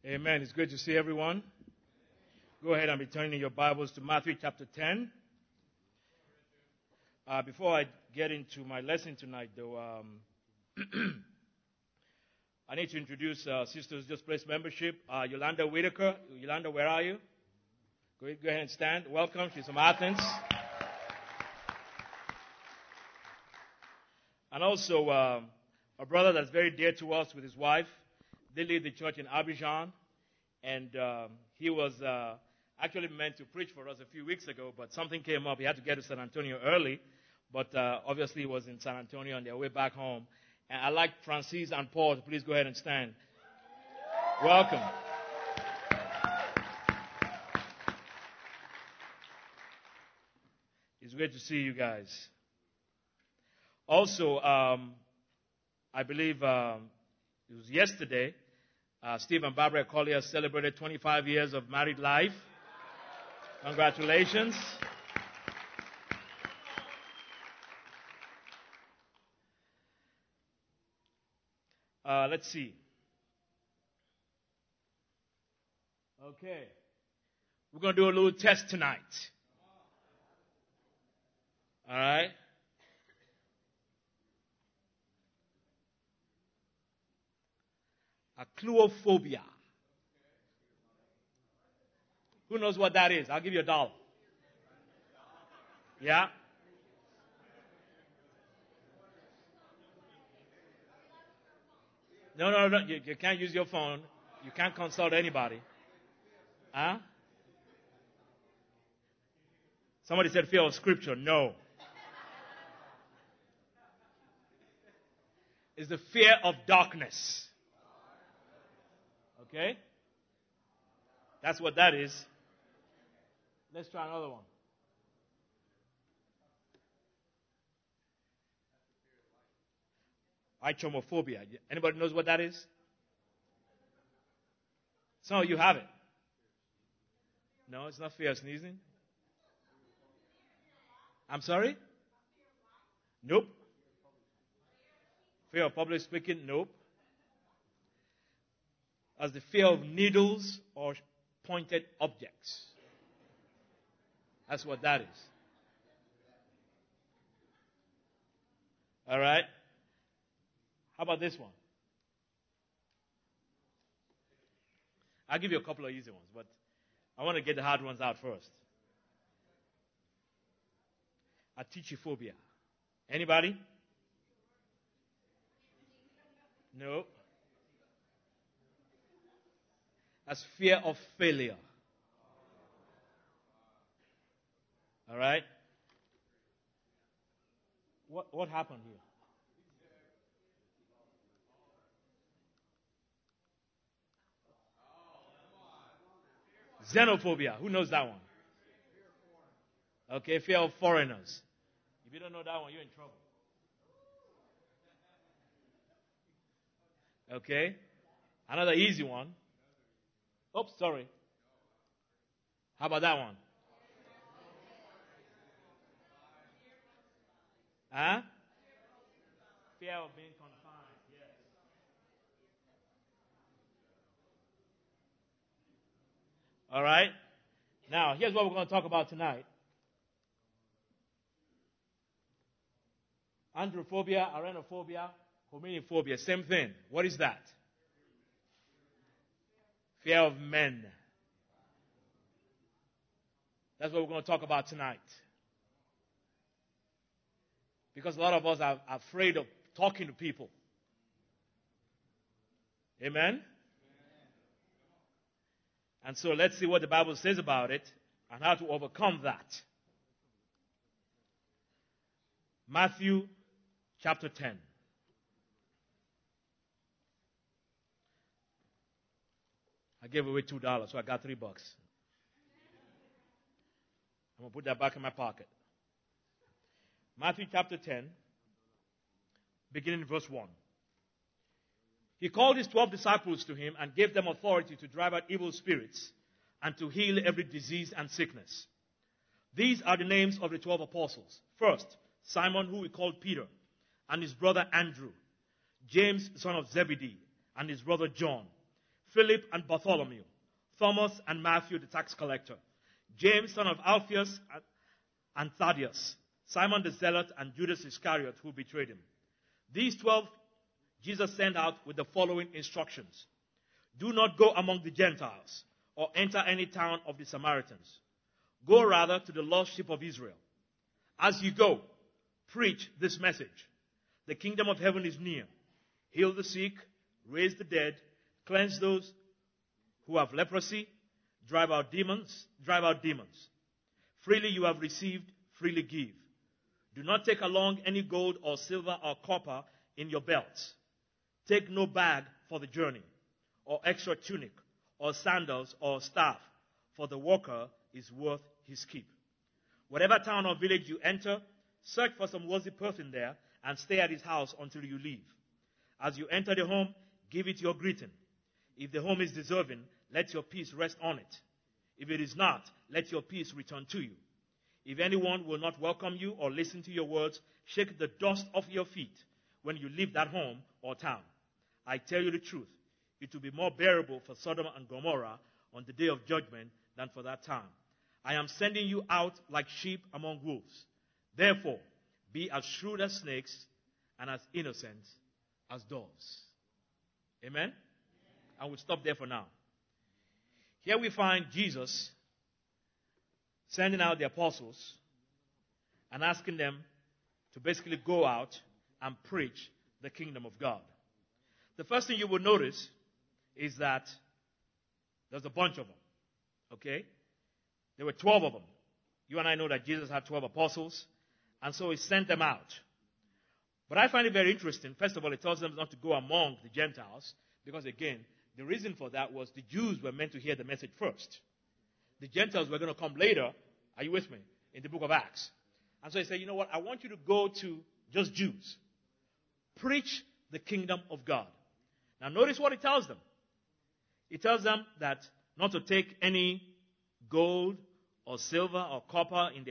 Amen. It's good to see everyone. Go ahead and be turning your Bibles to Matthew chapter 10. Before I get into my lesson tonight, though, I need to introduce Sisters Just Place membership. Yolanda Whitaker. Yolanda, where are you? Go ahead and stand. Welcome. She's from Athens. And also a brother that's very dear to us with his wife. They lead the church in Abidjan, and he was actually meant to preach for us a few weeks ago, but something came up. He had to get to San Antonio early, but obviously he was in San Antonio on their way back home. And I'd like Francis and Paul to please go ahead and stand. Welcome. It's great to see you guys. Also, I believe it was yesterday, Steve and Barbara Collier celebrated 25 years of married life. Congratulations. Let's see. Okay. We're going to do a little test tonight. All right? Acluophobia. Who knows what that is? I'll give you $1. Yeah? No. You can't use your phone. You can't consult anybody. Huh? Somebody said fear of scripture. No. It's the fear of darkness. Okay? That's what that is. Let's try another one. Ichomophobia. Anybody knows what that is? Some of you have it. No, it's not fear of sneezing. I'm sorry? Nope. Fear of public speaking? Nope. As the fear of needles or pointed objects. That's what that is. All right? How about this one? I'll give you a couple of easy ones, but I want to get the hard ones out first. Atichophobia. Anybody? No. That's fear of failure. All right? What happened here? Xenophobia. Who knows that one? Okay, fear of foreigners. If you don't know that one, you're in trouble. Okay? Another easy one. Oops, sorry. How about that one? Huh? Fear of being confined, yes. All right? Now, here's what we're going to talk about tonight. Androphobia, arenophobia, hominophobia, same thing. What is that? Fear of men. That's what we're going to talk about tonight. Because a lot of us are afraid of talking to people. Amen? And so let's see what the Bible says about it and how to overcome that. Matthew chapter 10. I gave away $2, so I got $3. I'm going to put that back in my pocket. Matthew chapter 10, beginning in verse 1. He called his 12 disciples to him and gave them authority to drive out evil spirits and to heal every disease and sickness. These are the names of the 12 apostles. First, Simon, who we called Peter, and his brother Andrew. James, son of Zebedee, and his brother John. Philip and Bartholomew, Thomas and Matthew the tax collector, James son of Alphaeus and Thaddeus, Simon the Zealot, and Judas Iscariot who betrayed him. These 12 Jesus sent out with the following instructions. Do not go among the Gentiles or enter any town of the Samaritans. Go rather to the lost sheep of Israel. As you go, preach this message. The kingdom of heaven is near. Heal the sick, raise the dead, cleanse those who have leprosy, drive out demons. Freely you have received, freely give. Do not take along any gold or silver or copper in your belts. Take no bag for the journey, or extra tunic, or sandals, or staff, for the worker is worth his keep. Whatever town or village you enter, search for some worthy person there, and stay at his house until you leave. As you enter the home, give it your greeting. If the home is deserving, let your peace rest on it. If it is not, let your peace return to you. If anyone will not welcome you or listen to your words, shake the dust off your feet when you leave that home or town. I tell you the truth, it will be more bearable for Sodom and Gomorrah on the day of judgment than for that town. I am sending you out like sheep among wolves. Therefore, be as shrewd as snakes and as innocent as doves. Amen? And we'll stop there for now. Here we find Jesus sending out the apostles and asking them to basically go out and preach the kingdom of God. The first thing you will notice is that there's a bunch of them. Okay? There were 12 of them. You and I know that Jesus had 12 apostles, and so he sent them out. But I find it very interesting. First of all, it tells them not to go among the Gentiles, because again, the reason for that was the Jews were meant to hear the message first. The Gentiles were going to come later, are you with me, in the book of Acts. And so he said, you know what, I want you to go to just Jews. Preach the kingdom of God. Now notice what it tells them. It tells them that not to take any gold or silver or copper in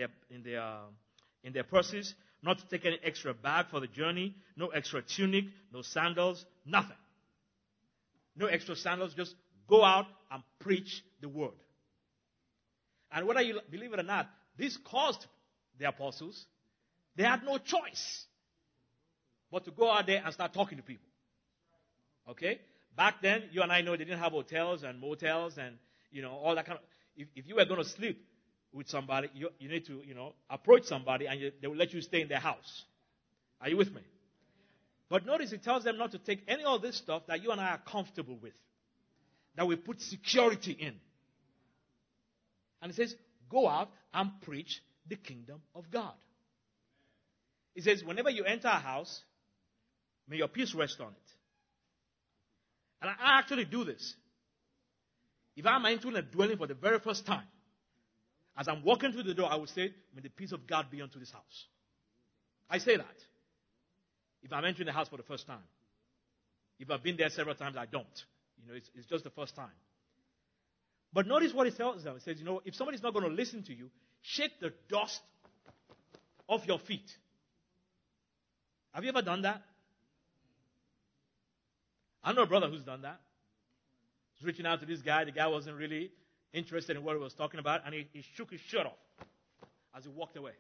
their purses, not to take any extra bag for the journey, no extra tunic, no sandals, nothing. No extra sandals, just go out and preach the word. And whether you believe it or not, this caused the apostles, they had no choice but to go out there and start talking to people. Okay? Back then, you and I know they didn't have hotels and motels and, all that kind of... If you were going to sleep with somebody, you need to, approach somebody and they will let you stay in their house. Are you with me? But notice it tells them not to take any of this stuff that you and I are comfortable with, that we put security in. And it says, go out and preach the kingdom of God. It says, whenever you enter a house, may your peace rest on it. And I actually do this. If I'm entering a dwelling for the very first time, as I'm walking through the door, I would say, may the peace of God be unto this house. I say that. If I'm entering the house for the first time. If I've been there several times, I don't. It's just the first time. But notice what it tells them. It says, if somebody's not going to listen to you, shake the dust off your feet. Have you ever done that? I know a brother who's done that. He's reaching out to this guy. The guy wasn't really interested in what he was talking about, and he shook his shirt off as he walked away.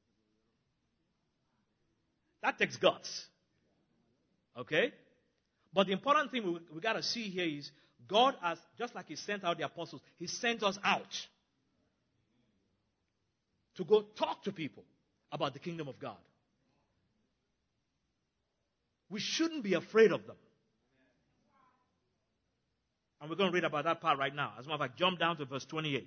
That takes guts. Okay? But the important thing we got to see here is God has, just like he sent out the apostles, he sent us out to go talk to people about the kingdom of God. We shouldn't be afraid of them. And we're going to read about that part right now. As a matter of fact, jump down to verse 28.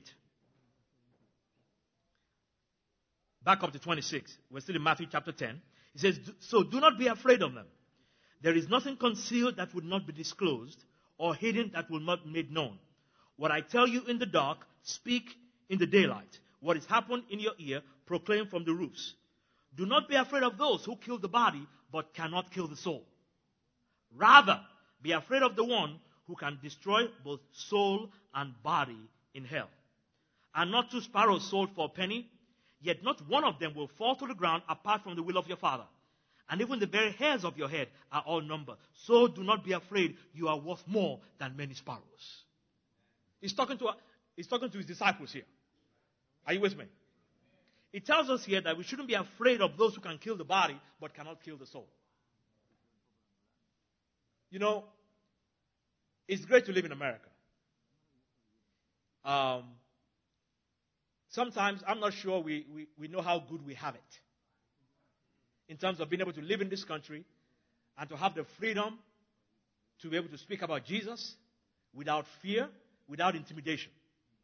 Back up to 26. We're still in Matthew chapter 10. It says, so do not be afraid of them. There is nothing concealed that would not be disclosed, or hidden that will not be made known. What I tell you in the dark, speak in the daylight. What is happened in your ear, proclaim from the roofs. Do not be afraid of those who kill the body, but cannot kill the soul. Rather, be afraid of the one who can destroy both soul and body in hell. And not 2 sparrows sold for a penny, yet not one of them will fall to the ground apart from the will of your Father. And even the very hairs of your head are all numbered. So do not be afraid. You are worth more than many sparrows. He's talking to his disciples here. Are you with me? It tells us here that we shouldn't be afraid of those who can kill the body but cannot kill the soul. You know, it's great to live in America. Sometimes I'm not sure we know how good we have it in terms of being able to live in this country and to have the freedom to be able to speak about Jesus without fear, without intimidation.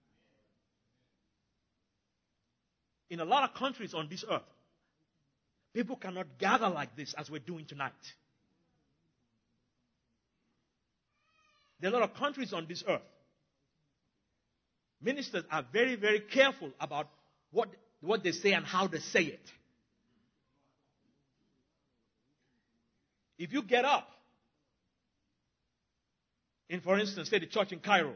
In a lot of countries on this earth, people cannot gather like this as we're doing tonight. There are a lot of countries on this earth. Ministers are very, very careful about what they say and how they say it. If you get up in, for instance, say the church in Cairo,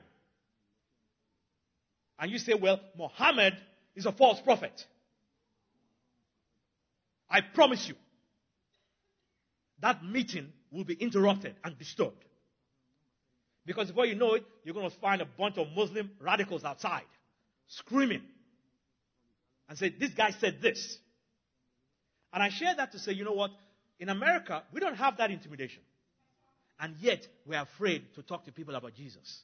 and you say, well, Muhammad is a false prophet, I promise you, that meeting will be interrupted and disturbed. Because before you know it, you're going to find a bunch of Muslim radicals outside screaming and say, this guy said this. And I share that to say, you know what? In America, we don't have that intimidation. And yet, we're afraid to talk to people about Jesus.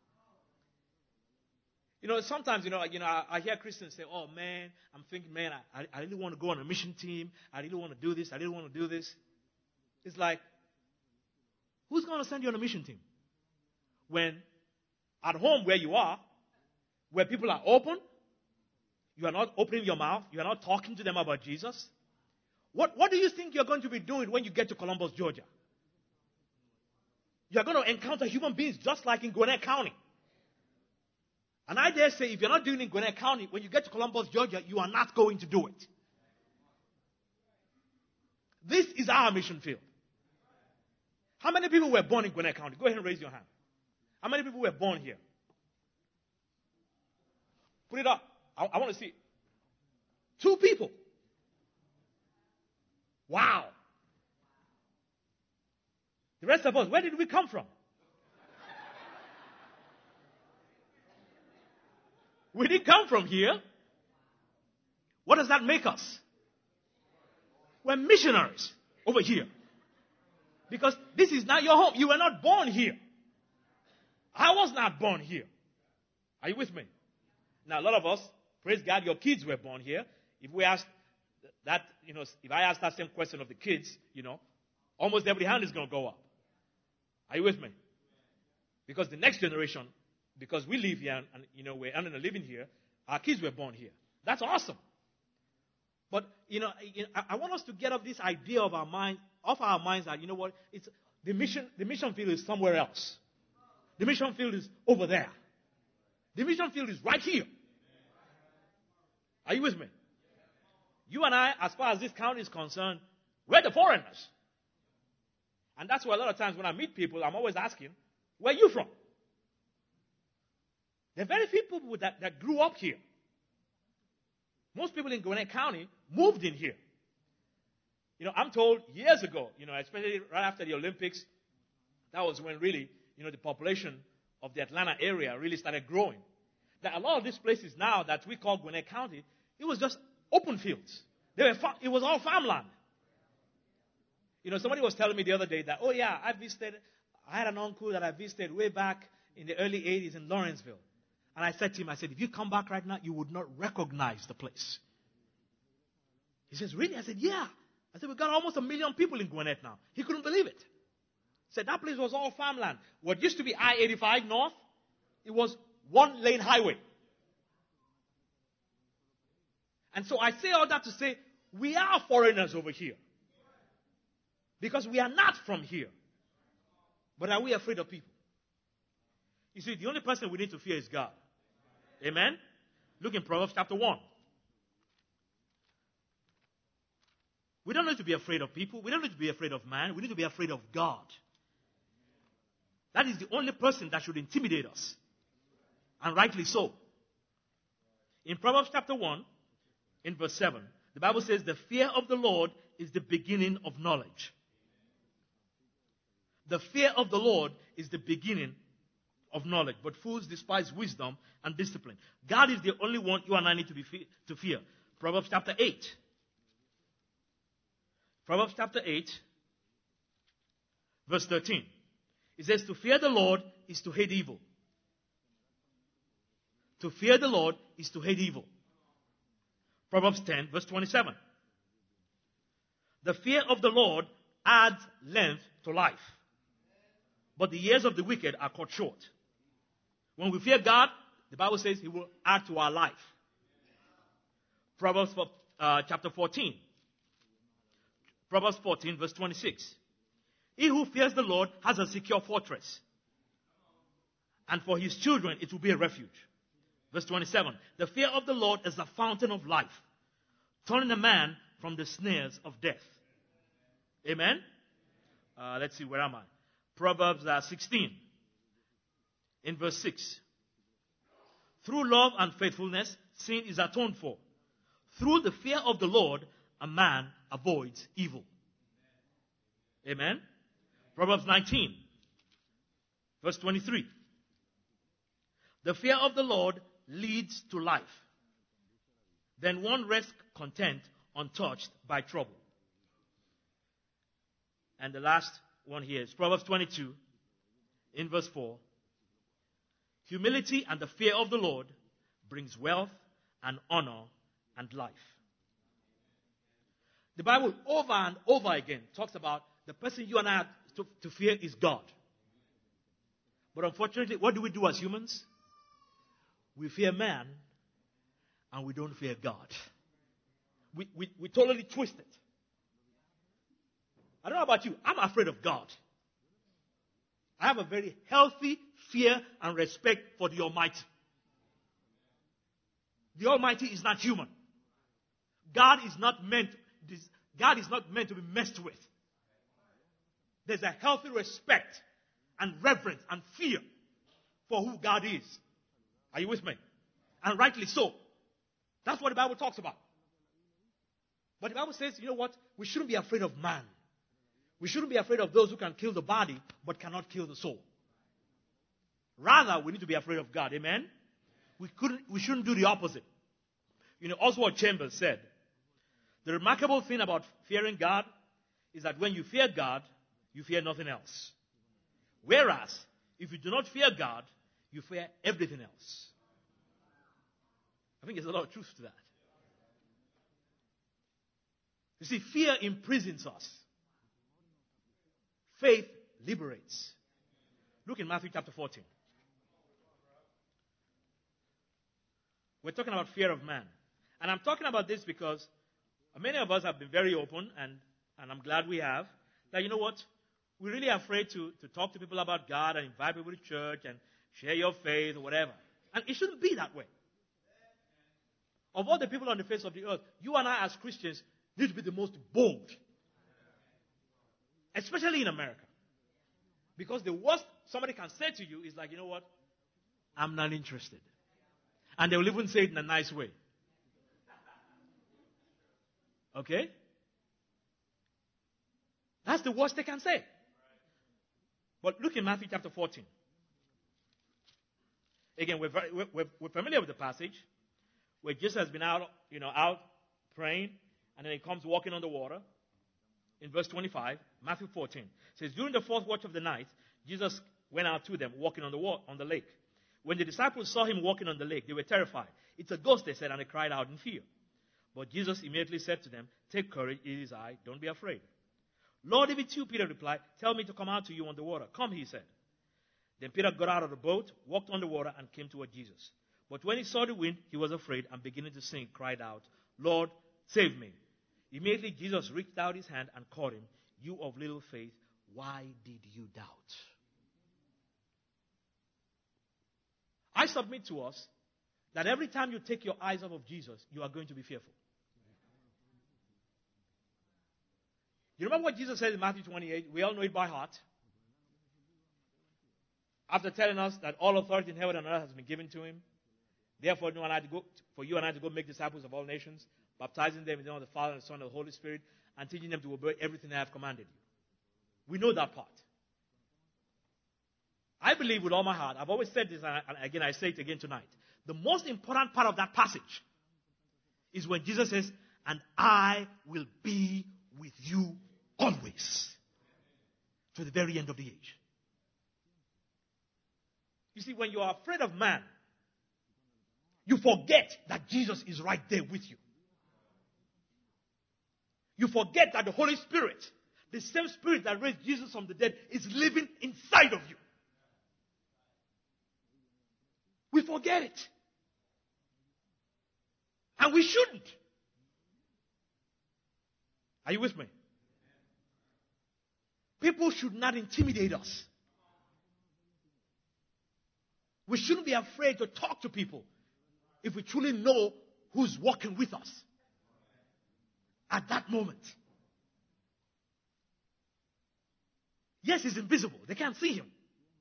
You know, sometimes, I hear Christians say, oh, man, I'm thinking, man, I really want to go on a mission team. I really want to do this. I really want to do this. It's like, who's going to send you on a mission team? When at home where you are, where people are open, you are not opening your mouth, you are not talking to them about Jesus. What do you think you're going to be doing when you get to Columbus, Georgia? You're going to encounter human beings just like in Gwinnett County. And I dare say, if you're not doing it in Gwinnett County, when you get to Columbus, Georgia, you are not going to do it. This is our mission field. How many people were born in Gwinnett County? Go ahead and raise your hand. How many people were born here? Put it up. I want to see. 2 people. Wow. The rest of us, where did we come from? We didn't come from here. What does that make us? We're missionaries over here. Because this is not your home. You were not born here. I was not born here. Are you with me? Now, a lot of us, praise God, your kids were born here. If we ask that, if I ask that same question of the kids, almost every hand is going to go up. Are you with me? Because the next generation, because we live here and, we're earning a living here, our kids were born here. That's awesome. But, I want us to get off this idea of our minds that, it's the mission field is somewhere else. The mission field is over there. The mission field is right here. Are you with me? You and I, as far as this county is concerned, we're the foreigners. And that's why a lot of times when I meet people, I'm always asking, where are you from? There are very few people that grew up here. Most people in Gwinnett County moved in here. I'm told years ago, especially right after the Olympics, that was when really, the population of the Atlanta area really started growing. That a lot of these places now that we call Gwinnett County, it was just open fields. It was all farmland. Somebody was telling me the other day that, oh yeah, I had an uncle that I visited way back in the early 80s in Lawrenceville. And I said to him, if you come back right now, you would not recognize the place. He says, really? I said, yeah. I said, we've got almost 1 million people in Gwinnett now. He couldn't believe it. He said, that place was all farmland. What used to be I-85 North, it was 1-lane highway. And so I say all that to say, we are foreigners over here. Because we are not from here. But are we afraid of people? You see, the only person we need to fear is God. Amen? Look in Proverbs chapter 1. We don't need to be afraid of people. We don't need to be afraid of man. We need to be afraid of God. That is the only person that should intimidate us. And rightly so. In Proverbs chapter 1, in verse 7, the Bible says, the fear of the Lord is the beginning of knowledge. The fear of the Lord is the beginning of knowledge. But fools despise wisdom and discipline. God is the only one you and I need to fear. Proverbs chapter 8. Proverbs chapter 8, verse 13. It says, to fear the Lord is to hate evil. To fear the Lord is to hate evil. Proverbs 10, verse 27. The fear of the Lord adds length to life, but the years of the wicked are cut short. When we fear God, the Bible says He will add to our life. Proverbs chapter 14. Proverbs 14, verse 26. He who fears the Lord has a secure fortress, and for his children it will be a refuge. Verse 27. The fear of the Lord is the fountain of life, turning a man from the snares of death. Amen? Let's see, where am I? Proverbs 16, in verse 6. Through love and faithfulness, sin is atoned for. Through the fear of the Lord, a man avoids evil. Amen? Proverbs 19, verse 23. The fear of the Lord leads to life. Then one rests content, untouched by trouble. And the last one here is Proverbs 22, in verse 4. Humility and the fear of the Lord brings wealth and honor and life. The Bible over and over again talks about the person you and I have to fear is God. But unfortunately, what do we do as humans? We fear man and we don't fear God. We totally twist it. I don't know about you. I'm afraid of God. I have a very healthy fear and respect for the Almighty. The Almighty is not human. God is not meant to be messed with. There's a healthy respect and reverence and fear for who God is. Are you with me? And rightly so. That's what the Bible talks about. But the Bible says, you know what? We shouldn't be afraid of man. We shouldn't be afraid of those who can kill the body but cannot kill the soul. Rather, we need to be afraid of God. Amen? We shouldn't do the opposite. You know, Oswald Chambers said, the remarkable thing about fearing God is that when you fear God, you fear nothing else. Whereas, if you do not fear God, you fear everything else. I think there's a lot of truth to that. You see, fear imprisons us. Faith liberates. Look in Matthew chapter 14. We're talking about fear of man. And I'm talking about this because many of us have been very open, and I'm glad we have, that you know what? We're really afraid to talk to people about God and invite people to church and share your faith or whatever. And it shouldn't be that way. Of all the people on the face of the earth, you and I as Christians need to be the most bold. Especially in America. Because the worst somebody can say to you is like, you know what? I'm not interested. And they will even say it in a nice way. Okay? That's the worst they can say. But look in Matthew chapter 14. Again, we're familiar with the passage where Jesus has been out praying, and then he comes walking on the water. In verse 25, Matthew 14, it says, during the fourth watch of the night, Jesus went out to them walking on the lake. When the disciples saw him walking on the lake, they were terrified. It's a ghost, they said, and they cried out in fear. But Jesus immediately said to them, take courage, it is I, don't be afraid. Lord, if it's you, Peter replied, tell me to come out to you on the water. Come, he said. Then Peter got out of the boat, walked on the water, and came toward Jesus. But when he saw the wind, he was afraid, and beginning to sink, cried out, Lord, save me. Immediately Jesus reached out his hand and caught him. You of little faith, why did you doubt? I submit to us that every time you take your eyes off of Jesus, you are going to be fearful. You remember what Jesus said in Matthew 28? We all know it by heart. After telling us that all authority in heaven and earth has been given to him, therefore for you and I to go make disciples of all nations, baptizing them in the name of the Father and the Son and the Holy Spirit, and teaching them to obey everything I have commanded you. We know that part. I believe with all my heart, I've always said this, and again, I say it again tonight. The most important part of that passage is when Jesus says, and I will be with you always to the very end of the age. You see, when you are afraid of man, you forget that Jesus is right there with you. You forget that the Holy Spirit, the same Spirit that raised Jesus from the dead, is living inside of you. We forget it. And we shouldn't. Are you with me? People should not intimidate us. We shouldn't be afraid to talk to people if we truly know who's walking with us at that moment. Yes, he's invisible. They can't see him.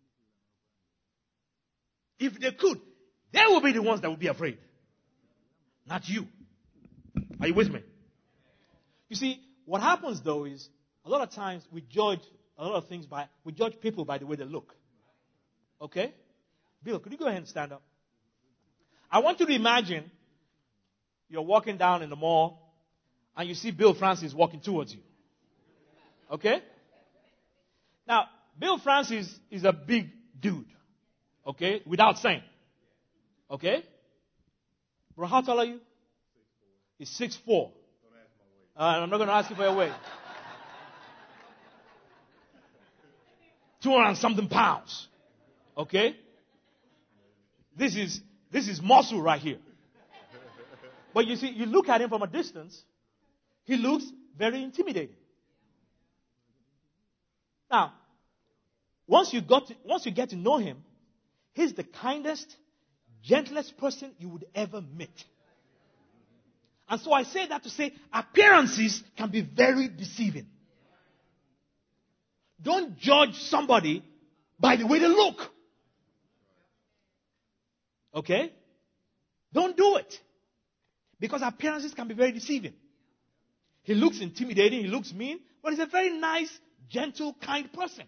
If they could, they will be the ones that will be afraid. Not you. Are you with me? You see, what happens though is, a lot of times we judge we judge people by the way they look. Okay? Bill, could you go ahead and stand up? I want you to imagine you're walking down in the mall and you see Bill Francis walking towards you. Okay? Now, Bill Francis is a big dude. Okay? Without saying. Okay? Bro, how tall are you? He's 6'4". I'm not going to ask you for your weight. 200 and something pounds. Okay? This is muscle right here. But you see, you look at him from a distance, he looks very intimidating. Now, once you get to know him, he's the kindest, gentlest person you would ever meet. And so I say that to say appearances can be very deceiving. Don't judge somebody by the way they look. Okay? Don't do it. Because appearances can be very deceiving. He looks intimidating, he looks mean, but he's a very nice, gentle, kind person.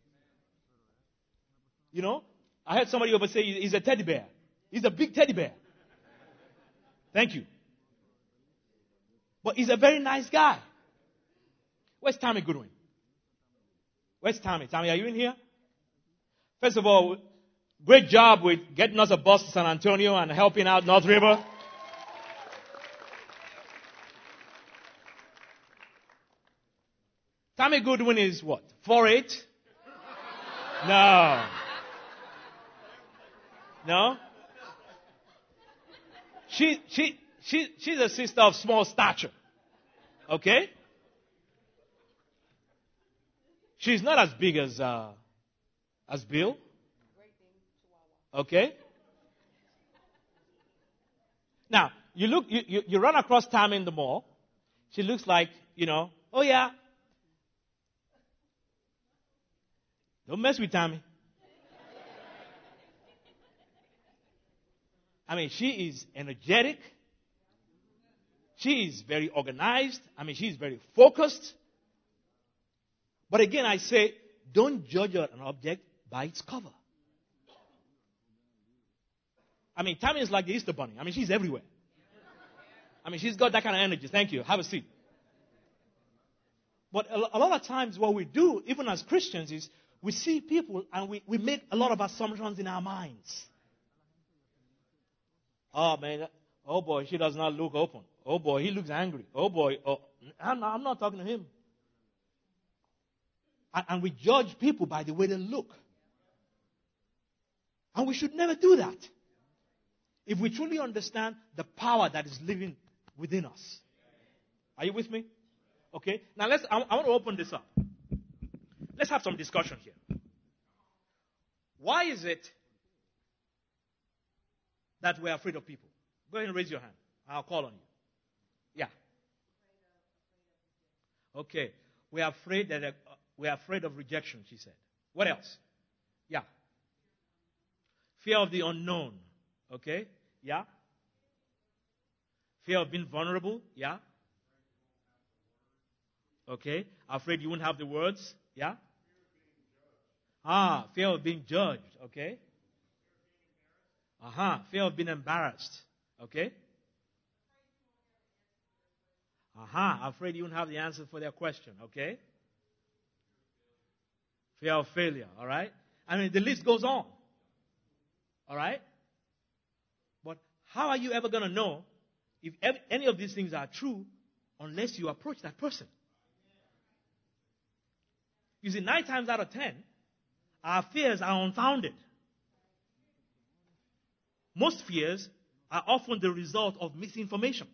You know, I heard somebody over say he's a teddy bear. He's a big teddy bear. Thank you. But he's a very nice guy. Where's Tommy Goodwin? Where's Tommy? Tommy, are you in here? First of all, great job with getting us a bus to San Antonio and helping out North River. Tommy Goodwin is what? 4'8"? No. No? She's a sister of small stature. Okay? She's not as big as Bill. Okay? Now, you run across Tammy in the mall. She looks like, oh yeah. Don't mess with Tammy. I mean, she is energetic. She is very organized. I mean, she's very focused. But again, I say, don't judge an object by its cover. I mean, Tammy is like the Easter Bunny. I mean, she's everywhere. I mean, she's got that kind of energy. Thank you. Have a seat. But a lot of times what we do, even as Christians, is we see people and we make a lot of assumptions in our minds. Oh, man. Oh, boy, she does not look open. Oh, boy, he looks angry. Oh, boy. Oh, I'm not talking to him. And we judge people by the way they look. And we should never do that. If we truly understand the power that is living within us. Are you with me? Okay. Now I want to open this up. Let's have some discussion here. Why is it that we're afraid of people? Go ahead and raise your hand. I'll call on you. Yeah. Okay. We're afraid of rejection, she said. What else? Yeah. Fear of the unknown. Okay. Yeah. Fear of being vulnerable. Yeah. Okay? Afraid you won't have the words. Yeah? Fear of being judged. Okay? Fear of being embarrassed. Okay? Afraid you won't have the answer for their question. Okay? Fear of failure. All right? I mean, the list goes on. All right? But how are you ever going to know if any of these things are true unless you approach that person? You see, 9 times out of 10, our fears are unfounded. Most fears are often the result of misinformation.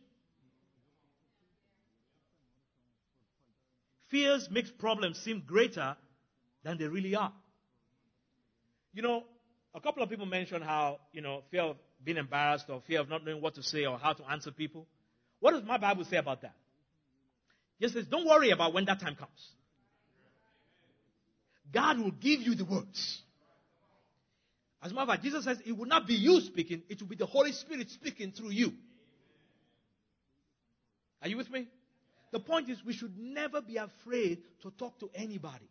Fears make problems seem greater than they really are. You know, a couple of people mentioned how, fear of being embarrassed or fear of not knowing what to say or how to answer people. What does my Bible say about that? It says, don't worry about when that time comes. God will give you the words. As a matter of fact, Jesus says it will not be you speaking, it will be the Holy Spirit speaking through you. Are you with me? The point is, we should never be afraid to talk to anybody.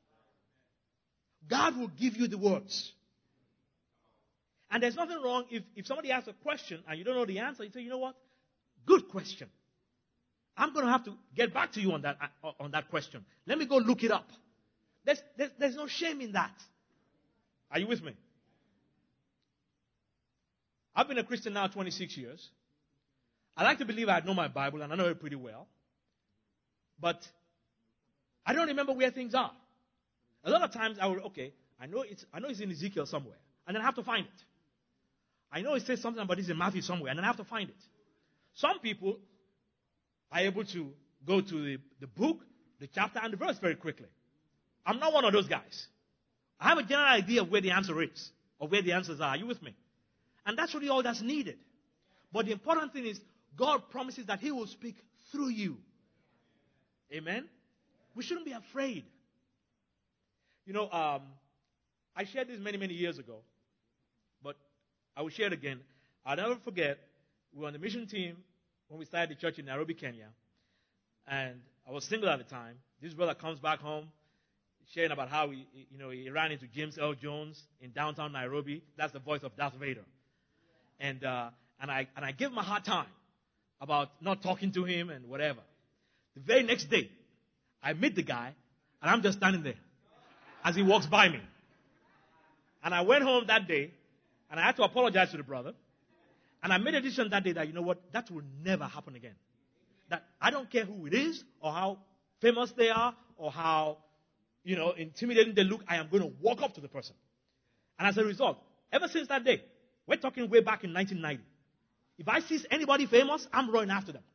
God will give you the words. And there's nothing wrong if somebody asks a question and you don't know the answer, you say, you know what? Good question. I'm going to have to get back to you on that question. Let me go look it up. There's no shame in that. Are you with me? I've been a Christian now 26 years. I like to believe I know my Bible and I know it pretty well. But I don't remember where things are. A lot of times I know it's in Ezekiel somewhere, and then I have to find it. I know it says something about this in Matthew somewhere, and then I have to find it. Some people are able to go to the book, the chapter, and the verse very quickly. I'm not one of those guys. I have a general idea of where the answer is, or where the answers are. Are you with me? And that's really all that's needed. But the important thing is, God promises that He will speak through you. Amen? We shouldn't be afraid. I shared this many, many years ago, but I will share it again. I'll never forget, we were on the mission team when we started the church in Nairobi, Kenya, and I was single at the time. This brother comes back home, sharing about how he ran into James Earl Jones in downtown Nairobi. That's the voice of Darth Vader. And I gave him a hard time about not talking to him and whatever. The very next day, I meet the guy, and I'm just standing there as he walks by me. And I went home that day, and I had to apologize to the brother. And I made a decision that day that, you know what, that will never happen again. That I don't care who it is, or how famous they are, or how, intimidating they look, I am going to walk up to the person. And as a result, ever since that day, we're talking way back in 1990. If I see anybody famous, I'm running after them.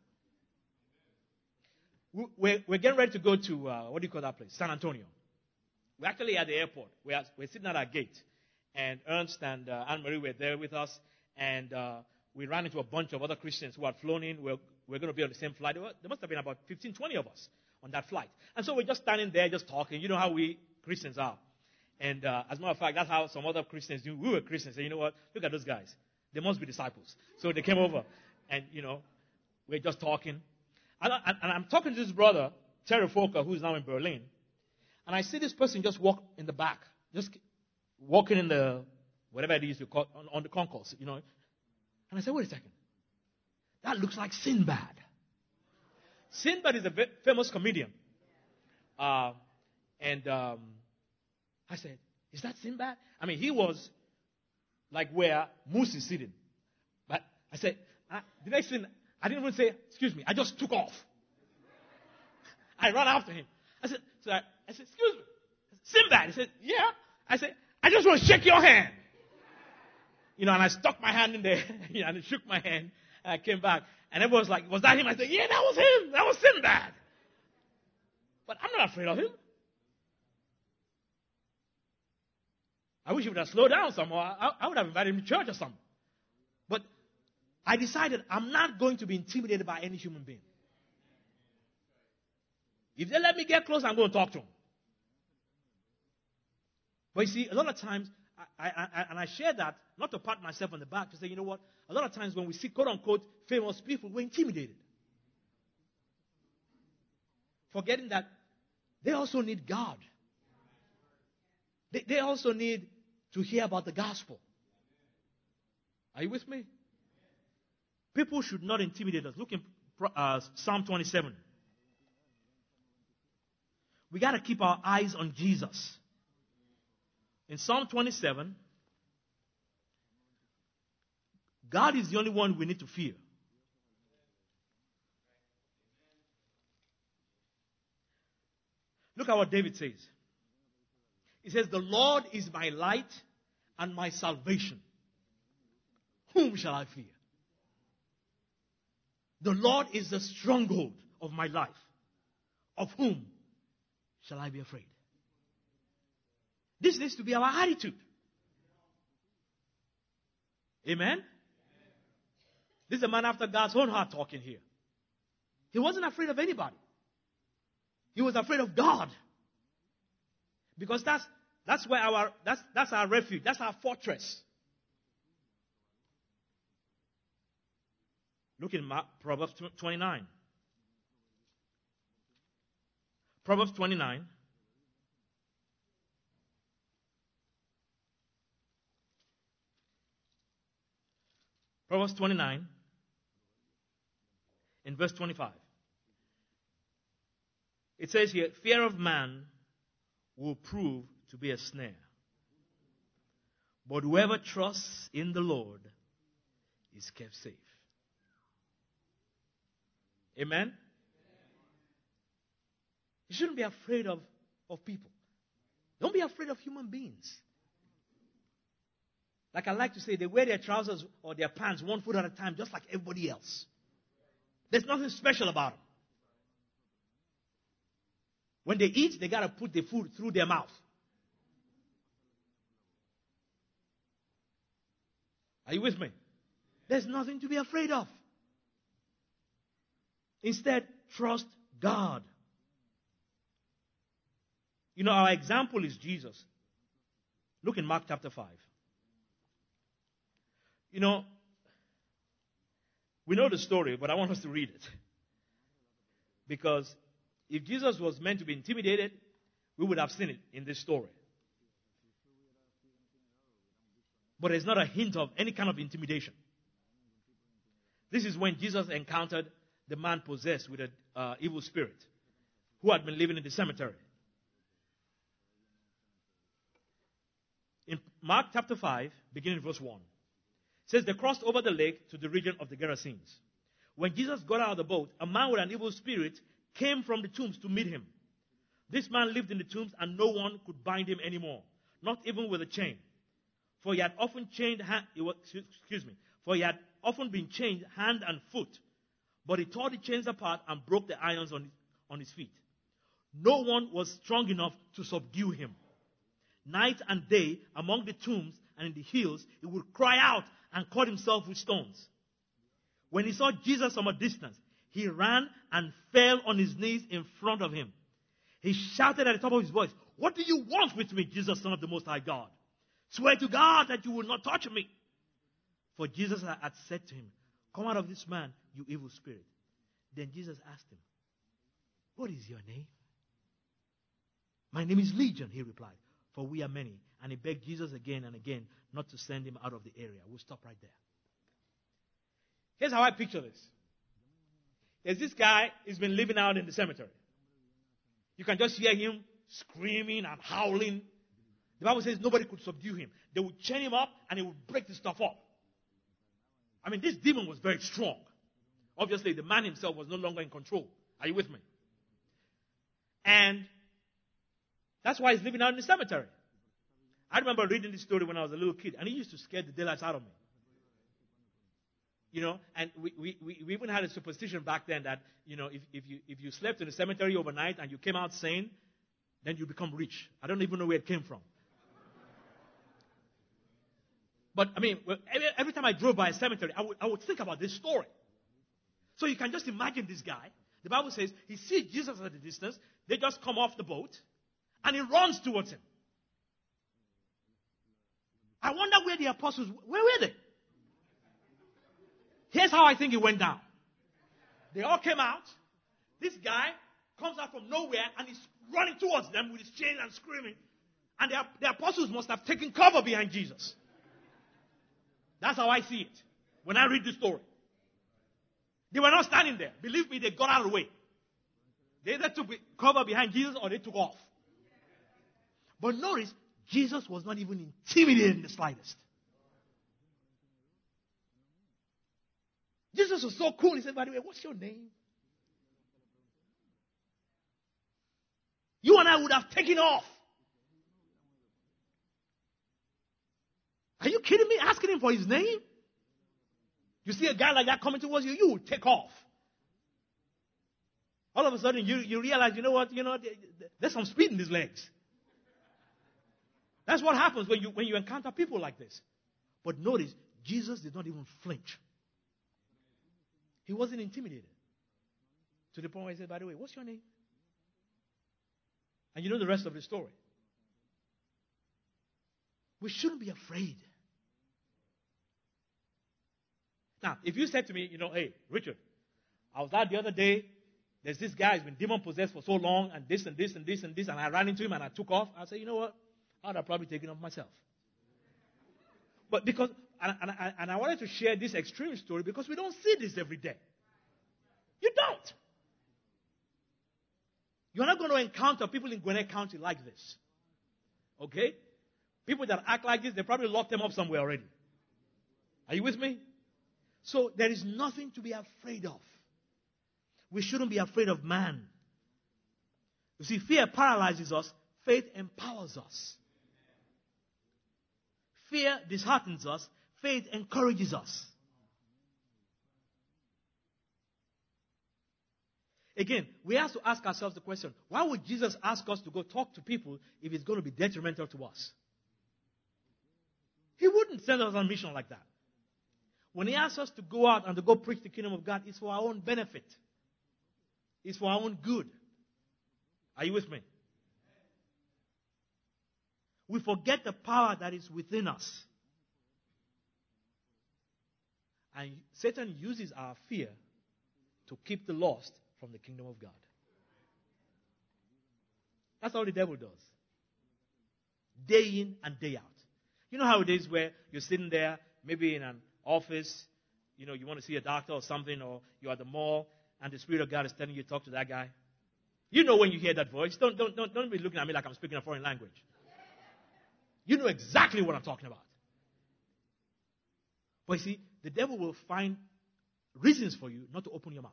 We're getting ready to go to, what do you call that place? San Antonio. We're actually at the airport. We're sitting at our gate. And Ernst and Anne-Marie were there with us. And we ran into a bunch of other Christians who had flown in. We're going to be on the same flight. There must have been about 15, 20 of us on that flight. And so we're just standing there, just talking. You know how we Christians are. And as a matter of fact, that's how some other Christians do. We were Christians. And you know what? Look at those guys. They must be disciples. So they came over. And, we're just talking. And I'm talking to this brother, Terry Foker, who's now in Berlin. And I see this person just walk in the back. Just walking in the, whatever it is you call, on the concourse, And I said, wait a second. That looks like Sinbad. Sinbad is a famous comedian. I said, is that Sinbad? I mean, he was like where Moose is sitting. But I said, the next thing, I didn't even say, excuse me. I just took off. I ran after him. I said, excuse me. Sinbad. He said, yeah. I said, I just want to shake your hand. And I stuck my hand in there, and I shook my hand, and I came back. And everyone was like, was that him? I said, yeah, that was him. That was Sinbad. But I'm not afraid of him. I wish he would have slowed down some more. I would have invited him to church or something. But I decided I'm not going to be intimidated by any human being. If they let me get close, I'm going to talk to them. But you see, a lot of times, I share that, not to pat myself on the back, to say, you know what, a lot of times when we see quote-unquote famous people, we're intimidated. forgetting that they also need God. They also need to hear about the gospel. Are you with me? People should not intimidate us. Look in Psalm 27. We got to keep our eyes on Jesus. In Psalm 27, God is the only one we need to fear. Look at what David says. He says, the Lord is my light and my salvation. Whom shall I fear? The Lord is the stronghold of my life. Of whom shall I be afraid? This needs to be our attitude. Amen? This is a man after God's own heart talking here. He wasn't afraid of anybody. He was afraid of God. Because that's where that's our refuge. That's our fortress. Look in Proverbs 29. Proverbs 29. Proverbs 29 in verse 25. It says here, fear of man will prove to be a snare. But whoever trusts in the Lord is kept safe. Amen? You shouldn't be afraid of people. Don't be afraid of human beings. Like I like to say, they wear their trousers or their pants one foot at a time, just like everybody else. There's nothing special about them. When they eat, they got to put the food through their mouth. Are you with me? There's nothing to be afraid of. Instead, trust God. You know, our example is Jesus. Look in Mark chapter 5. You know, we know the story, but I want us to read it. Because if Jesus was meant to be intimidated, we would have seen it in this story. But there's not a hint of any kind of intimidation. This is when Jesus encountered the man possessed with an evil spirit who had been living in the cemetery. In Mark chapter 5, beginning verse 1, it says, they crossed over the lake to the region of the Gerasenes. When Jesus got out of the boat, a man with an evil spirit came from the tombs to meet him. This man lived in the tombs, and no one could bind him anymore, not even with a chain. For he had often been chained hand and foot, but he tore the chains apart and broke the irons on his feet. No one was strong enough to subdue him. Night and day, among the tombs and in the hills, he would cry out and cut himself with stones. When he saw Jesus from a distance, he ran and fell on his knees in front of him. He shouted at the top of his voice, "What do you want with me, Jesus, Son of the Most High God? Swear to God that you will not touch me." For Jesus had said to him, "Come out of this man, you evil spirit." Then Jesus asked him, "What is your name?" "My name is Legion," he replied, "for we are many." And he begged Jesus again and again not to send him out of the area. We'll stop right there. Here's how I picture this. There's this guy, he's been living out in the cemetery. You can just hear him screaming and howling. The Bible says nobody could subdue him. They would chain him up and he would break the stuff up. I mean, this demon was very strong. Obviously, the man himself was no longer in control. Are you with me? And that's why he's living out in the cemetery. I remember reading this story when I was a little kid, and it used to scare the daylights out of me. You know, and we even had a superstition back then that, you know, if you slept in the cemetery overnight and you came out sane, then you become rich. I don't even know where it came from. But, I mean, every time I drove by a cemetery, I would think about this story. So you can just imagine this guy. The Bible says he sees Jesus at a distance. They just come off the boat, and he runs towards him. I wonder where the apostles, where were they? Here's how I think it went down. They all came out. This guy comes out from nowhere and is running towards them with his chain and screaming. And the apostles must have taken cover behind Jesus. That's how I see it when I read the story. They were not standing there. Believe me, they got out of the way. They either took cover behind Jesus or they took off. But notice, Jesus was not even intimidated in the slightest. Jesus was so cool. He said, by the way, what's your name? You and I would have taken off. Are you kidding me? Asking him for his name? You see a guy like that coming towards you, you will take off. All of a sudden, you realize, you know what? There's some speed in his legs. That's what happens when you encounter people like this. But notice, Jesus did not even flinch. He wasn't intimidated. To the point where he said, by the way, what's your name? And you know the rest of the story. We shouldn't be afraid. Now, if you said to me, hey, Richard, I was out the other day, there's this guy who's been demon-possessed for so long, and this and this and this and this, and I ran into him and I took off, I'd say, you know what? I would have probably taken off myself. But because, and I wanted to share this extreme story because we don't see this every day. You don't. You're not going to encounter people in Gwinnett County like this. Okay? People that act like this, they probably locked them up somewhere already. Are you with me? So there is nothing to be afraid of. We shouldn't be afraid of man. You see, fear paralyzes us. Faith empowers us. Fear disheartens us. Faith encourages us. Again, we have to ask ourselves the question, why would Jesus ask us to go talk to people if it's going to be detrimental to us? He wouldn't send us on a mission like that. When he asks us to go out and to go preach the kingdom of God, it's for our own benefit. It's for our own good. Are you with me? We forget the power that is within us. And Satan uses our fear to keep the lost from the kingdom of God. That's all the devil does. Day in and day out. You know how it is where you're sitting there, maybe in an office, you want to see a doctor or something, or you're at the mall, and the Spirit of God is telling you to talk to that guy. You know when you hear that voice. Don't be looking at me like I'm speaking a foreign language. You know exactly what I'm talking about. But you see, the devil will find reasons for you not to open your mouth.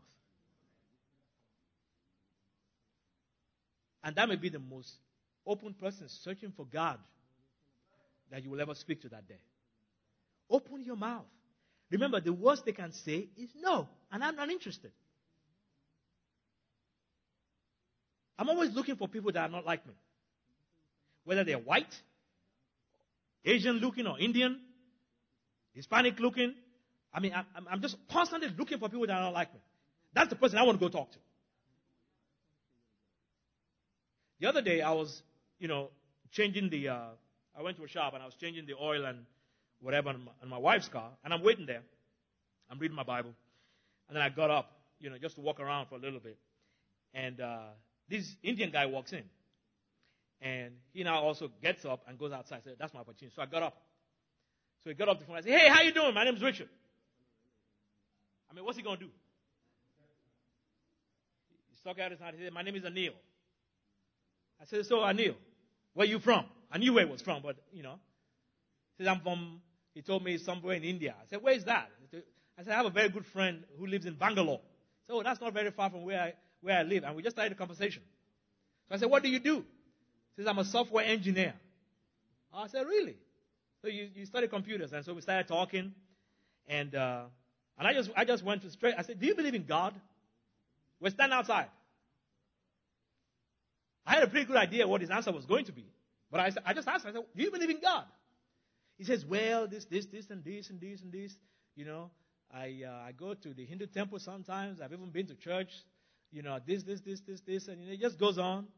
And that may be the most open person searching for God that you will ever speak to that day. Open your mouth. Remember, the worst they can say is no, and I'm not interested. I'm always looking for people that are not like me. Whether they're white, Asian looking, or Indian, Hispanic looking. I mean, I'm just constantly looking for people that are not like me. That's the person I want to go talk to. The other day, I was, changing I went to a shop and I was changing the oil and whatever on my wife's car, and I'm waiting there. I'm reading my Bible. And then I got up, just to walk around for a little bit. And this Indian guy walks in. And he now also gets up and goes outside. I said, that's my opportunity. So I got up. So he got up the phone. I said, hey, how you doing? My name's Richard. I mean, what's he going to do? He stuck out his hand. He said, my name is Anil. I said, so Anil, where are you from? I knew where he was from, but, He said, he told me somewhere in India. I said, where is that? I said, I have a very good friend who lives in Bangalore. So that's not very far from where I live. And we just started a conversation. So I said, what do you do? He says, I'm a software engineer. I said, really? So you study computers. And so we started talking. And I just went to straight. I said, do you believe in God? We're standing outside. I had a pretty good idea what his answer was going to be. But I just asked him, I said, do you believe in God? He says, well, this, and this, and this, and this. I go to the Hindu temple sometimes. I've even been to church. This. And it just goes on,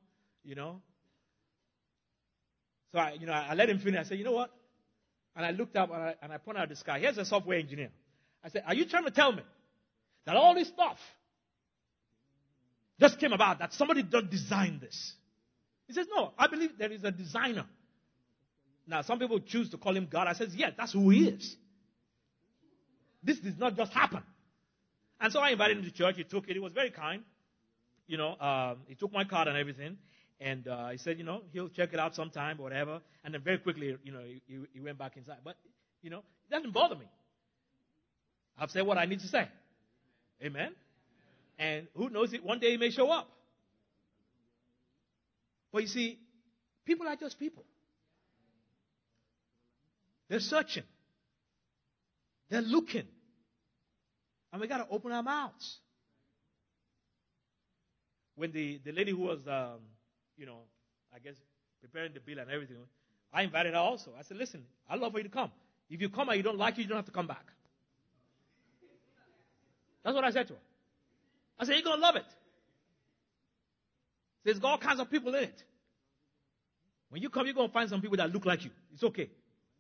So I let him finish. I said, you know what? And I looked up and I pointed out this guy. Here's a software engineer. I said, are you trying to tell me that all this stuff just came about that somebody just designed this. He says, no, I believe there is a designer. Now, some people choose to call him God. I says, yeah, that's who he is. This did not just happen. And so I invited him to church. He took it. He was very kind. He took my card and everything. And he said, he'll check it out sometime or whatever. And then very quickly, he went back inside. But, it doesn't bother me. I've said what I need to say. Amen. And who knows it, one day he may show up. But you see, people are just people. They're searching. They're looking. And we got to open our mouths. When the lady who was, I guess, preparing the bill and everything, I invited her also. I said, listen, I'd love for you to come. If you come and you don't like it, you don't have to come back. That's what I said to her. I said, you're going to love it. There's all kinds of people in it. When you come, you're going to find some people that look like you. It's okay.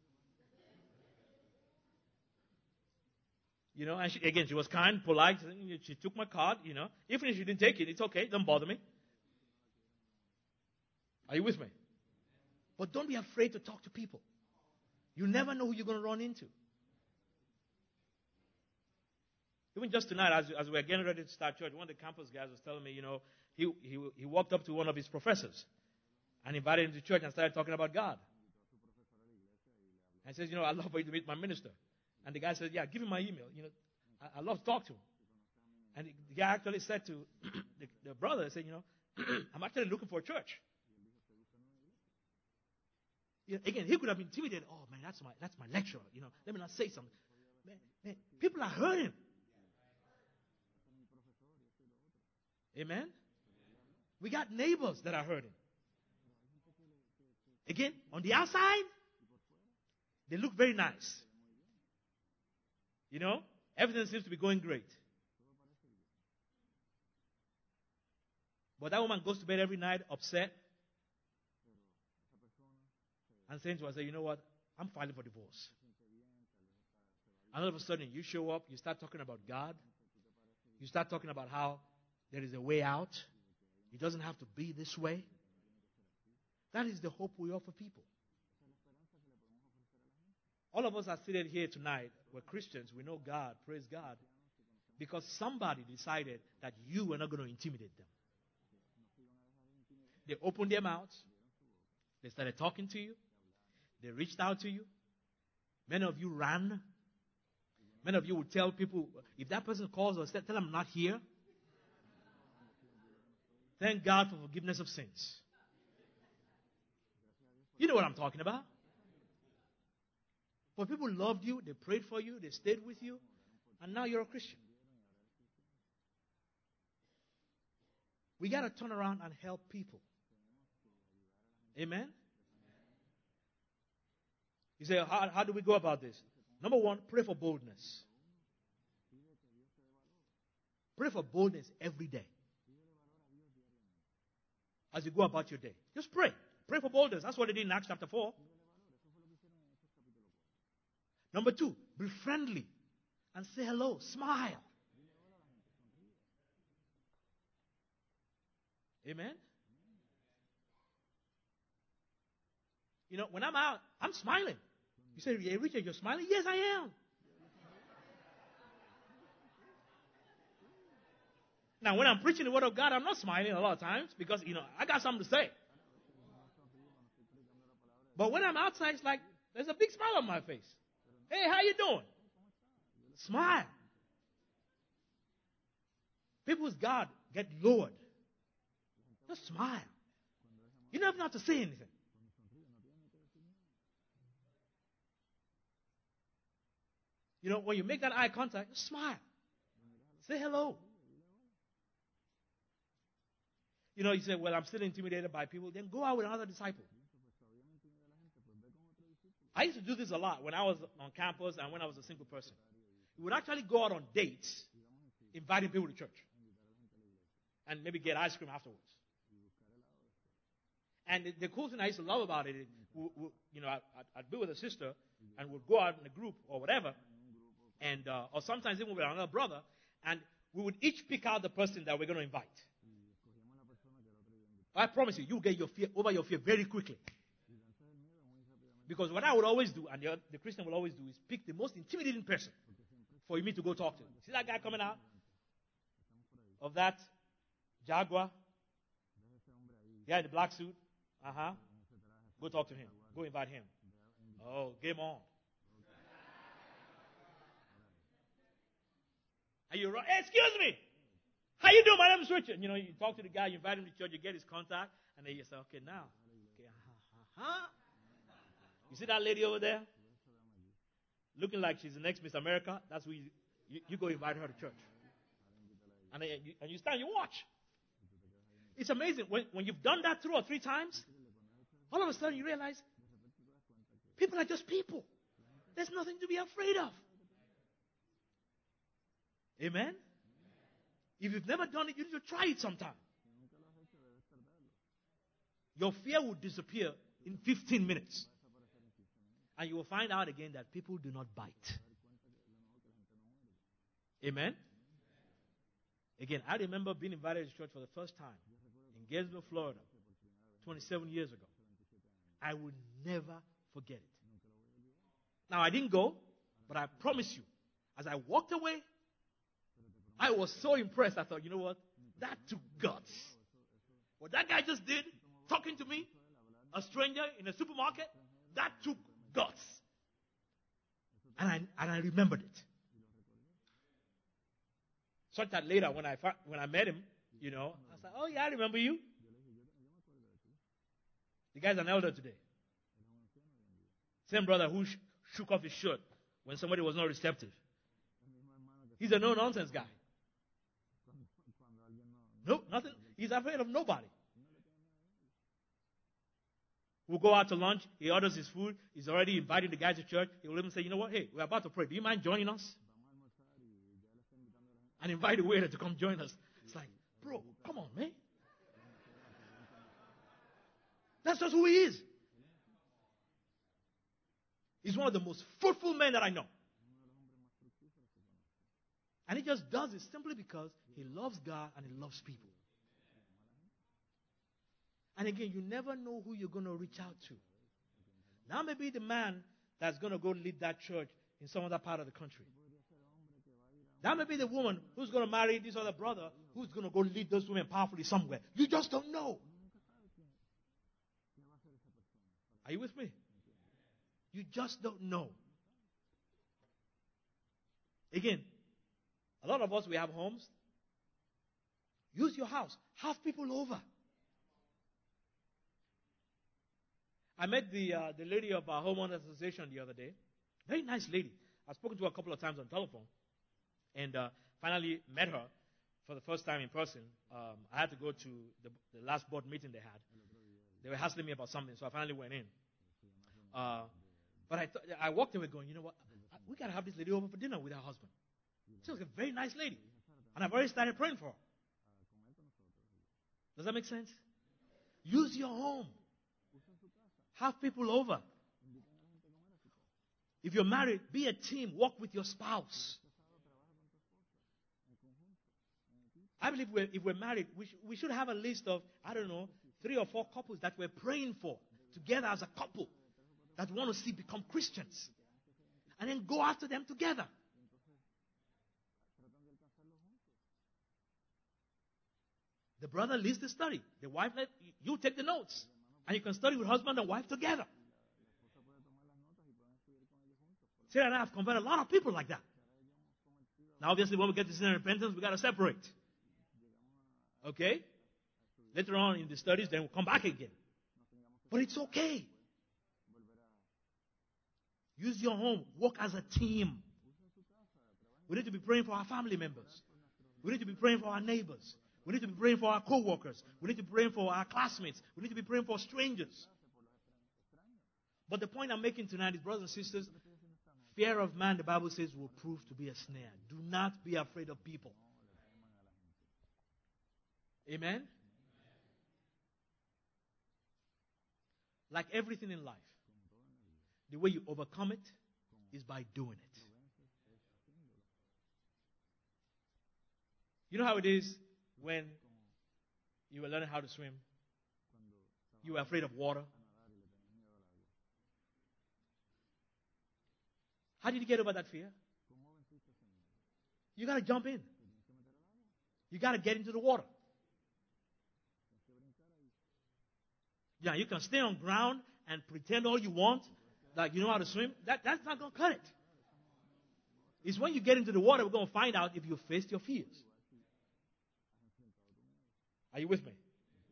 And she was kind, polite. She took my card, Even if she didn't take it, it's okay. Don't bother me. Are you with me? But don't be afraid to talk to people. You never know who you're going to run into. Even just tonight, as we were getting ready to start church, one of the campus guys was telling me, he walked up to one of his professors and invited him to church and started talking about God. And says, I'd love for you to meet my minister. And the guy said, yeah, give him my email. I'd love to talk to him. And the guy actually said to the brother, he said, I'm actually looking for a church. Again, he could have been intimidated. Oh, man, that's my lecturer. Let me not say something. Man, people are hurting. Amen? We got neighbors that are hurting. Again, on the outside, they look very nice. Everything seems to be going great. But that woman goes to bed every night upset and saying to herself, you know what? I'm filing for divorce. And all of a sudden, you show up, you start talking about God. You start talking about how there is a way out. It doesn't have to be this way. That is the hope we offer people. All of us are seated here tonight. We're Christians. We know God. Praise God. Because somebody decided that you were not going to intimidate them. They opened their mouths. They started talking to you. They reached out to you. Many of you ran. Many of you would tell people, if that person calls or says, tell them I'm not here. Thank God for forgiveness of sins. You know what I'm talking about. But people loved you, they prayed for you, they stayed with you, and now you're a Christian. We got to turn around and help people. Amen? You say, how do we go about this? Number one, pray for boldness. Pray for boldness every day. As you go about your day. Just pray. Pray for boldness. That's what they did in Acts chapter 4. Number two, be friendly and say hello. Smile. Amen? When I'm out, I'm smiling. You say, hey, Richard, you're smiling? Yes, I am. Now, when I'm preaching the word of God, I'm not smiling a lot of times because, I got something to say. But when I'm outside, it's like, there's a big smile on my face. Hey, how you doing? Smile. People's guard get lowered. Just smile. You don't have to say anything. When you make that eye contact, just smile. Say hello. You say, well, I'm still intimidated by people. Then go out with another disciple. I used to do this a lot when I was on campus and when I was a single person. We would actually go out on dates, inviting people to church. And maybe get ice cream afterwards. And the cool thing I used to love about it, I'd be with a sister and we'd go out in a group or whatever. And or sometimes even with another brother. And we would each pick out the person that we're going to invite. I promise you, you'll get your fear over your fear very quickly. Because what I would always do, and the Christian will always do, is pick the most intimidating person for me to go talk to. See that guy coming out of that Jaguar? Yeah, the black suit. Go talk to him. Go invite him. Oh, game on. And you run, hey, excuse me. How you doing? My name is Richard. You know, you talk to the guy, you invite him to church, you get his contact, and then you say, okay, now. Okay, You see that lady over there? Looking like she's the next Miss America. That's who you go invite her to church. And you stand, you watch. It's amazing. When you've done that 2 or 3 times, all of a sudden you realize people are just people. There's nothing to be afraid of. Amen? If you've never done it, you need to try it sometime. Your fear will disappear in 15 minutes. And you will find out again that people do not bite. Amen? Again, I remember being invited to church for the first time in Gainesville, Florida, 27 years ago. I will never forget it. Now, I didn't go, but I promise you, as I walked away, I was so impressed. I thought, you know what? That took guts. What that guy just did, talking to me, a stranger in a supermarket, that took guts. And I remembered it. Such that later, when I met him, you know, I said, oh yeah, I remember you. The guy's an elder today. Same brother who shook off his shirt when somebody was not receptive. He's a no-nonsense guy. No, nothing. He's afraid of nobody. We'll go out to lunch. He orders his food. He's already inviting the guys to church. He will even say, you know what? Hey, we're about to pray. Do you mind joining us? And invite the waiter to come join us. It's like, bro, come on, man. That's just who he is. He's one of the most fruitful men that I know. And he just does it simply because he loves God and he loves people. And again, you never know who you're going to reach out to. Now maybe the man that's going to go lead that church in some other part of the country. That may be the woman who's going to marry this other brother who's going to go lead those women powerfully somewhere. You just don't know. Are you with me? You just don't know. Again, a lot of us, we have homes. Use your house. Have people over. I met the lady of our homeowners association the other day. Very nice lady. I've spoken to her a couple of times on telephone. And finally met her for the first time in person. I had to go to the last board meeting they had. They were hassling me about something, so I finally went in. But I walked away going, you know what? We got to have this lady over for dinner with her husband. She was a very nice lady. And I've already started praying for her. Does that make sense? Use your home. Have people over. If you're married, be a team. Walk with your spouse. I believe if we're married, we should have a list of, 3 or 4 couples that we're praying for together as a couple that want to see become Christians. And then go after them together. The brother leads the study. The wife, you take the notes. And you can study with husband and wife together. Sarah and I have converted a lot of people like that. Now, obviously, when we get to sin and repentance, we got to separate. Okay? Later on in the studies, then we'll come back again. But it's okay. Use your home. Work as a team. We need to be praying for our family members. We need to be praying for our neighbors. We need to be praying for our co-workers. We need to be praying for our classmates. We need to be praying for strangers. But the point I'm making tonight is, brothers and sisters, fear of man, the Bible says, will prove to be a snare. Do not be afraid of people. Amen? Like everything in life, the way you overcome it is by doing it. You know how it is when you were learning how to swim? You were afraid of water. How did you get over that fear? You got to jump in. You got to get into the water. Yeah, you can stay on ground and pretend all you want, like you know how to swim. That's not going to cut it. It's when you get into the water, we're going to find out if you faced your fears. Are you with me?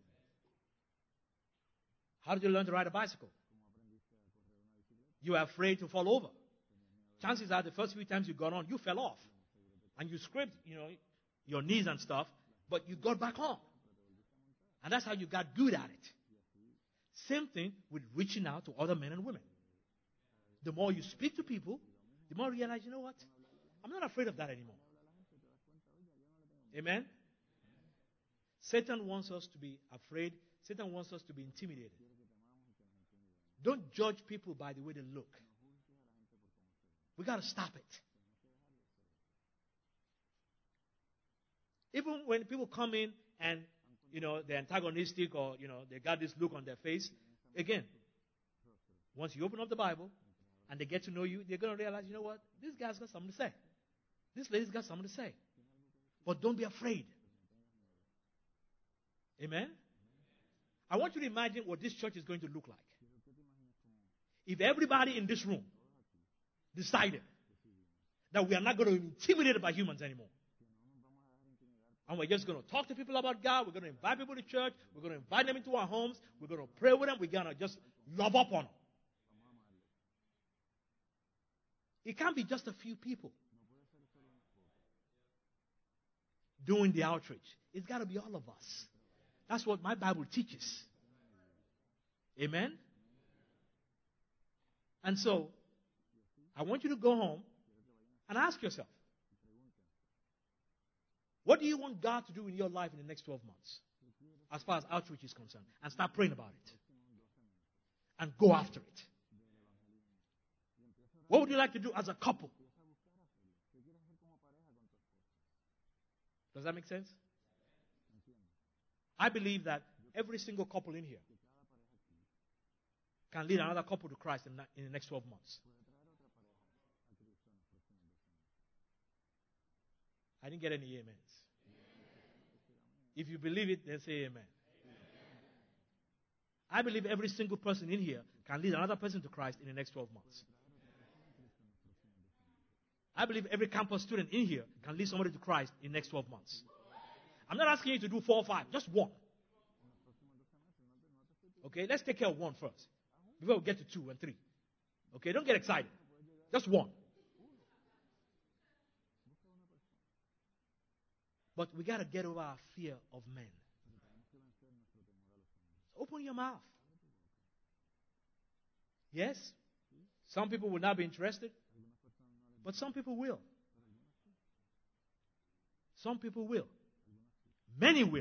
How did you learn to ride a bicycle? You were afraid to fall over. Chances are the first few times you got on, you fell off. And you scraped, your knees and stuff, but you got back on. And that's how you got good at it. Same thing with reaching out to other men and women. The more you speak to people, the more you realize, you know what? I'm not afraid of that anymore. Amen? Satan wants us to be afraid. Satan wants us to be intimidated. Don't judge people by the way they look. We got to stop it. Even when people come in and, they're antagonistic or, they got this look on their face, again, once you open up the Bible and they get to know you, they're going to realize, you know what? This guy's got something to say. This lady's got something to say. But don't be afraid. Amen? I want you to imagine what this church is going to look like. If everybody in this room decided that we are not going to be intimidated by humans anymore. And we're just going to talk to people about God. We're going to invite people to church. We're going to invite them into our homes. We're going to pray with them. We're going to just love up on them. It can't be just a few people doing the outreach. It's got to be all of us. That's what my Bible teaches. Amen? And so, I want you to go home and ask yourself, what do you want God to do in your life in the next 12 months? As far as outreach is concerned. And start praying about it. And go after it. What would you like to do as a couple? Does that make sense? I believe that every single couple in here can lead another couple to Christ in the next 12 months. I didn't get any amens. If you believe it, then say amen. I believe every single person in here can lead another person to Christ in the next 12 months. I believe every campus student in here can lead somebody to Christ in the next 12 months. I'm not asking you to do 4 or 5, just one. Okay, let's take care of one first before we get to 2 and 3. Okay, don't get excited. Just one. But we got to get over our fear of men. So open your mouth. Yes, some people will not be interested, but some people will. Some people will. Many will.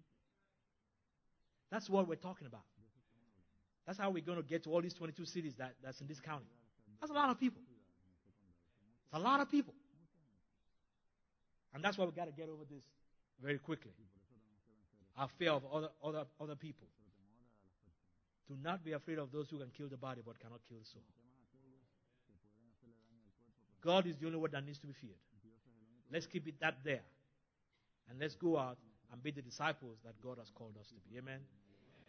That's what we're talking about. That's how we're going to get to all these 22 cities that's in this county. That's a lot of people. It's a lot of people. And that's why we got to get over this very quickly. Our fear of other people. Do not be afraid of those who can kill the body but cannot kill the soul. God is the only one that needs to be feared. Let's keep it that there. And let's go out and be the disciples that God has called us to be. Amen.